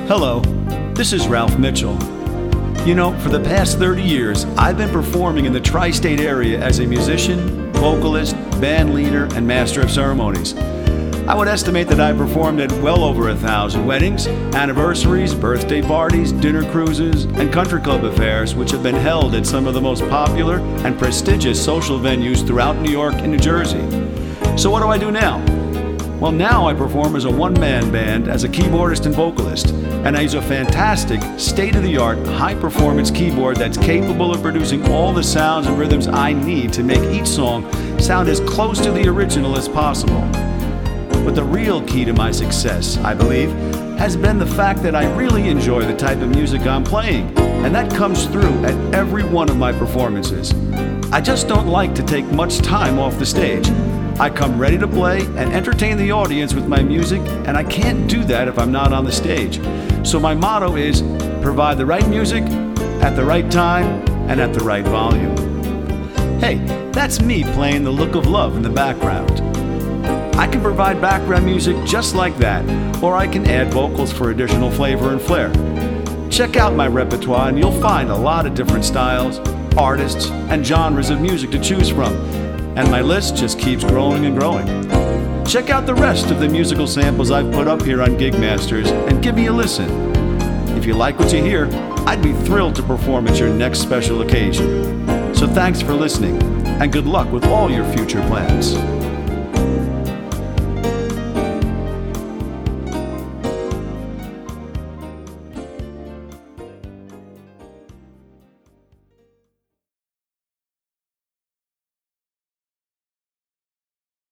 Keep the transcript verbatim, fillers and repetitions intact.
Hello, this is Ralph Mitchell. You know, for the past thirty years, I've been performing in the tri-state area as a musician, vocalist, band leader, and master of ceremonies. I would estimate that I performed at well over a thousand weddings, anniversaries, birthday parties, dinner cruises, and country club affairs, which have been held at some of the most popular and prestigious social venues throughout New York and New Jersey. So what do I do now? Well, now I perform as a one-man band as a keyboardist and vocalist, and I use a fantastic, state-of-the-art, high-performance keyboard that's capable of producing all the sounds and rhythms I need to make each song sound as close to the original as possible. But the real key to my success, I believe, has been the fact that I really enjoy the type of music I'm playing, and that comes through at every one of my performances. I just don't like to take much time off the stage. I come ready to play and entertain the audience with my music, and I can't do that if I'm not on the stage. So my motto is, provide the right music, at the right time, and at the right volume. Hey, that's me playing The Look of Love in the background. I can provide background music just like that, or I can add vocals for additional flavor and flair. Check out my repertoire and you'll find a lot of different styles, artists, and genres of music to choose from. And my list just keeps growing and growing. Check out the rest of the musical samples I've put up here on Gigmasters and give me a listen. If you like what you hear, I'd be thrilled to perform at your next special occasion. So thanks for listening, and good luck with all your future plans.